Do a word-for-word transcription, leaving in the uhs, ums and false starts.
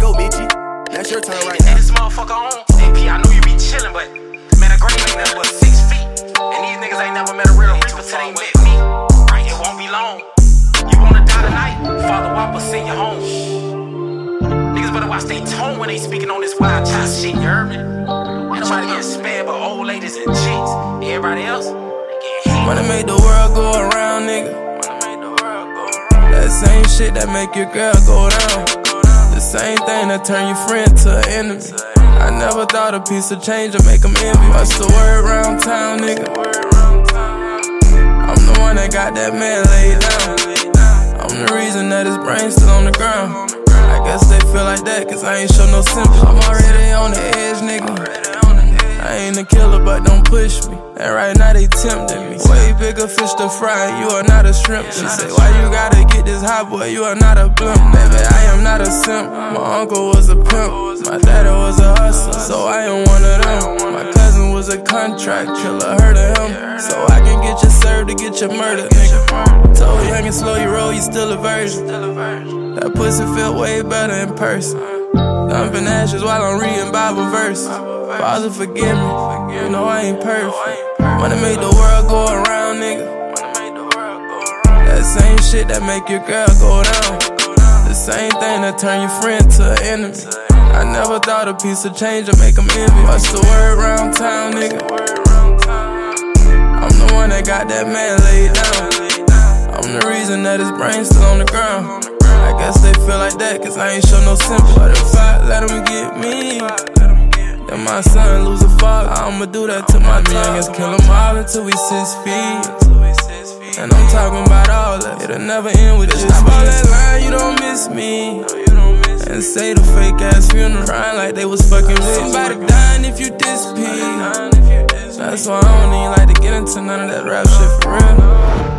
go, Mitchie. That's your turn right now. now. This motherfucker on A P, I know you be chillin', but man, a grave ain't nothing but six feet. And these niggas ain't never met a real reaper till they met me. Right, it won't be long. You wanna die tonight? Father Whopper send you home. Niggas better watch they tone when they speaking on this wild child shit, you heard me? Ain't nobody getting spared but old ladies and chicks. Everybody else, they getting hit. Wanna make the world go around, nigga. That same shit that make your girl go down. The same thing that turn your friend to an enemy. I never thought a piece of change would make them envy. What's the word round town, nigga? I'm the one that got that man laid down. I'm the reason that his brain's still on the ground. I guess they feel like that cause I ain't show no sympathy. I'm already on the edge, nigga. I ain't a killer, but don't push me. And right now they tempting me. Way bigger fish to fry, you are not a shrimp. She say, why you gotta get this hot, boy? You are not a blimp. Baby, I am not a simp. My uncle was a pimp. My daddy was a hustler, so I am one of them. My cousin was a contract killer, heard of him. So I can get you served to get your murder, nigga. Told young and slow you roll, you still a virgin. That pussy feel way better in person. Dumping ashes while I'm reading Bible verse. Father, forgive me, you know I ain't perfect. Wanna make the world go around, nigga. That same shit that make your girl go down. The same thing that turn your friend to an enemy. I never thought a piece of change would make them envy. What's the word round town, nigga? I'm the one that got that man laid down. I'm the reason that his brain's still on the ground. I guess they feel like that cause I ain't show no sympathy. But if I let them get me, then my son lose a father. I'ma do that to my youngest, kill them all until we six feet. And I'm talking about all that, it'll never end with just stop all that line, you don't miss me. And say the fake ass funeral, crying like they was fucking with somebody dying if you diss P. That's why I don't even like to get into none of that rap shit for real.